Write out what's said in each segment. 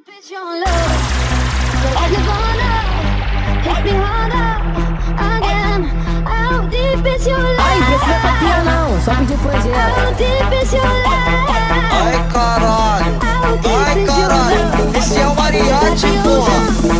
Ai, precisa papinha não, só pedir projeto. Ai caralho, esse é o Mariachi, porra.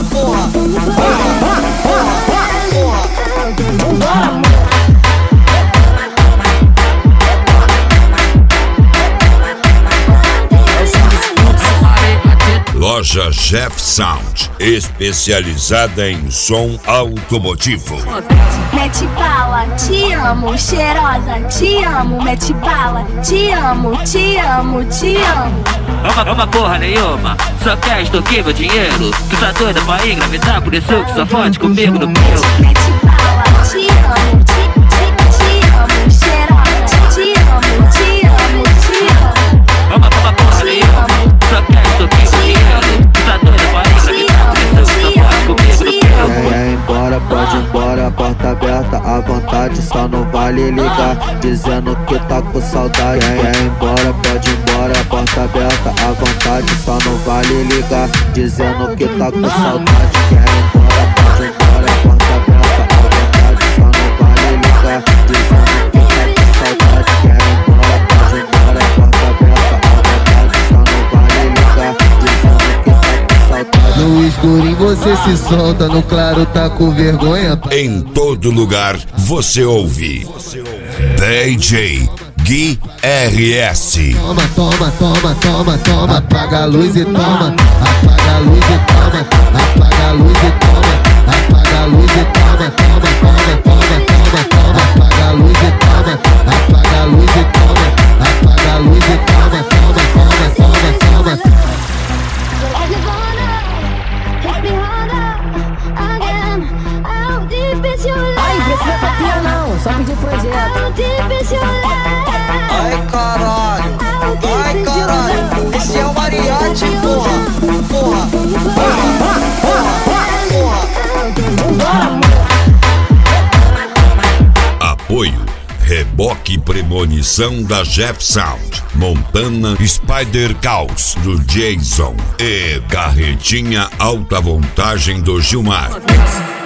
Loja Jeff Sound, especializada em som automotivo. Mete bala, te amo, cheirosa, te amo, mete bala, te amo, te amo, te amo. Uma porra nenhuma, só quer extorquir meu dinheiro. Tu tá doida pra engravidar, por isso que só fode comigo no meu. Mete bala, te amo, te amo, cheirosa, te amo, te amo, te amo. Uma porra nenhuma, só quer extorquir meu dinheiro. Tu tá doida pra engravidar, por isso que só fode comigo no meu. Quer ir embora, pode ir embora, porta aberta à vontade, só não vale ligar, dizendo que tá com saudade. Quer ir embora, pode ir embora, porta aberta à vontade, só não vale ligar, dizendo que tá com saudade. Quer ir embora, pode ir embora, porta aberta à vontade, só não vale ligar, dizendo que tá com saudade. Quer ir embora, pode ir embora, porta aberta à vontade, só não vale ligar, dizendo que tá com saudade. No escurinho você se solta, no claro tá com vergonha. Em todo lugar você ouve DJ Gui RS. Toma, toma, toma, toma, toma, apaga a luz e toma, apaga a luz e toma, apaga a luz e toma, apaga a luz e toma, toma, toma, toma, toma, toma, apaga a luz e toma, apaga a luz e toma, apaga a luz e toma, toma, toma, toma, toma. Ai, precisa papinha não, só pedir projeto. Ai caralho, esse é o Mariachi, porra. Apoio Reboque Premonição da Jeff Sound, Montana Spider Caos do Jason e Carretinha Alta Voltagem do Gilmar.